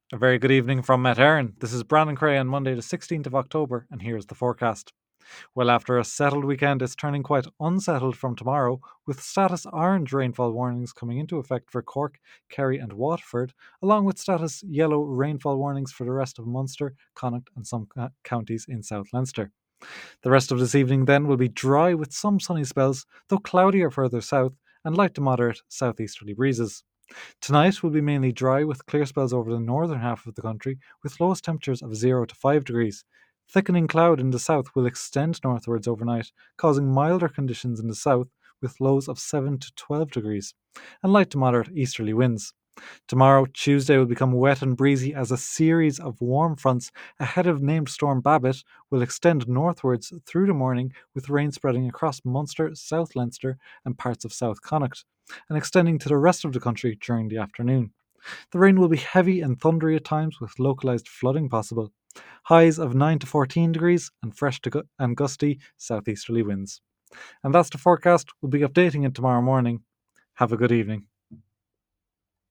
A very good evening from Met Éireann. This is Brandon Cray on Monday, the 16th of October, and here's the forecast. Well, after a settled weekend, it's turning quite unsettled from tomorrow, with status orange rainfall warnings coming into effect for Cork, Kerry, and Waterford, along with status yellow rainfall warnings for the rest of Munster, Connacht, and some counties in South Leinster. The rest of this evening then will be dry with some sunny spells, though cloudier further south, and light to moderate southeasterly breezes. Tonight will be mainly dry with clear spells over the northern half of the country, with lowest temperatures of 0 to 5 degrees. Thickening cloud in the south will extend northwards overnight, causing milder conditions in the south with lows of 7 to 12 degrees, and light to moderate easterly winds. Tomorrow, Tuesday, will become wet and breezy as a series of warm fronts ahead of named storm Babbitt will extend northwards through the morning, with rain spreading across Munster, South Leinster, and parts of South Connacht, and extending to the rest of the country during the afternoon. The rain will be heavy and thundery at times, with localised flooding possible. Highs of 9 to 14 degrees and fresh and gusty southeasterly winds. And that's the forecast. We'll be updating it tomorrow morning. Have a good evening.